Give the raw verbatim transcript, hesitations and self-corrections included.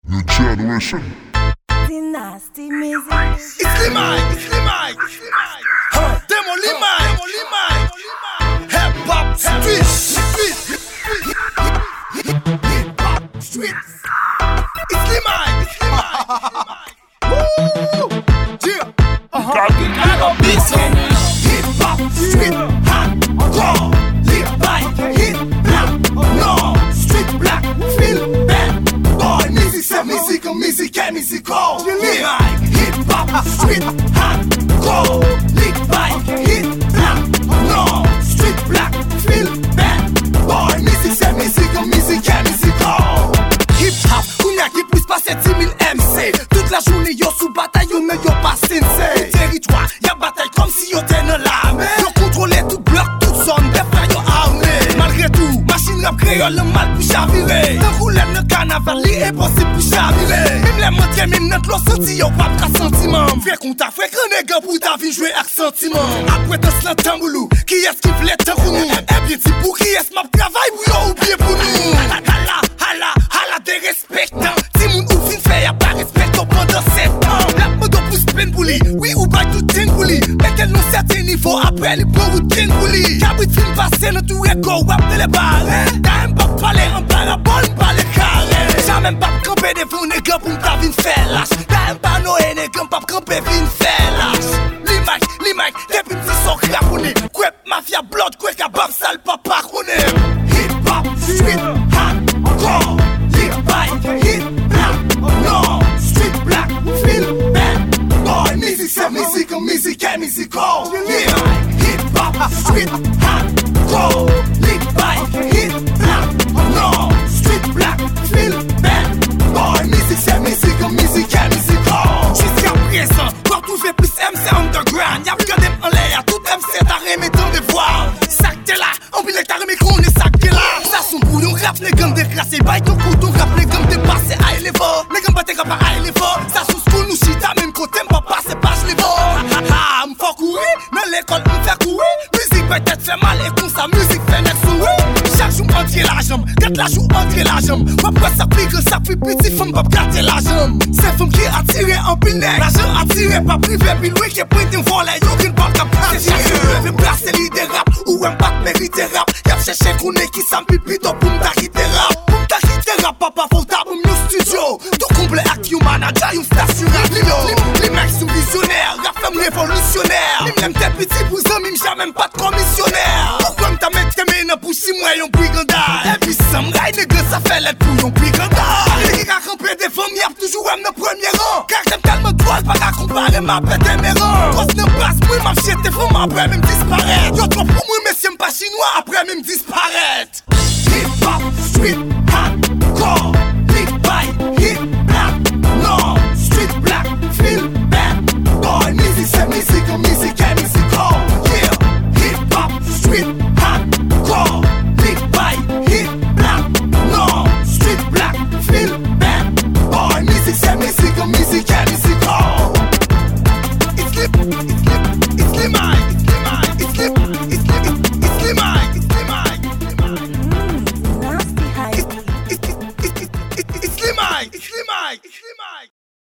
New generation. Nasty music. It's Limay, it's Limay, it's Limay. Huh. Demo Limay, Demo Limay. Hip hop street, street, hip hop street. It's Limay, it's Limay. Woo! Yeah. Uh-huh. I got this one. Hip hop street, hardcore. Limay, hip black, no street black, feel bad. Boy, music, c'est musique, musique et musical. Limay, hip hop street, hardcore. Limay, hip black, no street black, feel bad. Boy, music, c'est musique, musique et musical. Hip hop, on y a qui plus passer dix mille M C. Toute la journée, yo sous bataille, yo mais yo pas sensei. Territoire, y'a bataille comme si yo t'es dans l'armée. Yo contrôler tout bloc, toute zone, des frères yo armés. Malgré tout, machine rap créole, le mal pour chavirer. D'un roulette de carnaval, li est possible pour chavirer. Même les montres, même notre l'eau sorti, yo pas de sentiment. Fais qu'on t'a fait que nègre pour ta vie jouer avec sentiment. Après t'as slant tamboulou, qui est-ce qui voulait te pour nous? Eh bien, si pour qui est-ce ma travail, ou yo oublié pour nous? Hala, hala, hala, des respectants. Si moun ou fin fait, y'a pas respect pendant sept ans. La mode pousse plein pour lui, oui ou pas tout tin pour lui. Mais qu'elle nous certain niveau, après les beaux ou tin pour lui. Cabrit fin passé, dans tout écho, wap de les barres. T'as un pas parler en parabole, pas les carrés. Jamais pas camper devant les gars pour m'ta vin faire lâche. T'as un pas noé, les gars pas camper vin faire lâche. Limay, limay, depuis petit son craponné. Kwep, mafia, blood, kwek, à bab sale, papa, koné. Hip hop, street, hardcore. Limay, hip black, no, street black, feel bad. Boy, music, c'est musique, musique et musical. Limay, hip hop, street, hardcore. Limay, hip black, no, street black, feel bad. Boy, music, c'est musique, musique et musical. Jusqu'à présent, pour trouver plus M C underground. Y'a regardé en l'air, tout M C t'as remis dans des voix. Sac t'es là, on billet t'as remis qu'on est sac t'es là. Ça son bouillon, rap les gommes déclassés. Bye ton couteau, rap les gommes dépassés. Aïe les forts, les gommes battent pas aïe les forts. Ça sous school nous chita, même côté m'pas passer pas les forts. Ha ha ha, m'fait courir, dans l'école m'fait courir. Musique peut-être fait mal et qu'on sa musique fait net sourire. Chaque jour entier la jambe, quatre la joue entier la jambe. Après ça pique, ça fait petit, femme pas gâter la jambe. C'est femme qui a tiré en pile, l'argent a tiré, pas privé, puis lui qui est pris d'un volet, yo qui ne parle qu'à passer. Je veux placer l'idée rap, ou un bac mérité rap. Y'a cherché qu'on est qui s'en pipi, donc pour m't'arrêter rap. Pour m't'arrêter rap, papa, faut t'avoir mon studio. Tout complet avec you manager, you station radio. Les mecs sont visionnaires, rap femme révolutionnaire. Les mêmes tes petits pour amis, j'ai même pas de commissionnaire. Pourquoi m't'a mis tes mains pour six mois, yon brigandage. Et puis samouraï, les gars, ça fait l'aide pour yon brigandage. Les gars campés des femmes, y'a toujours un de premier rang. Car j'aime tellement de droit, pas qu'à comparer ma pète et mes rangs. Grosse ne passe, moi, ma chiette tes femmes, après même disparaître. Yo, trop pour moi, mais si pas chinois, après même disparaître. Hip hop, street, hardcore. Limay, hip black, no, street black, feel bad. Boy, music, c'est musique, musique et musical. Yeah, hip hop, street, hardcore. Limay, hip black, no, street black, feel bad. Boy, music, c'est musique, musique et musical. It's lit, it's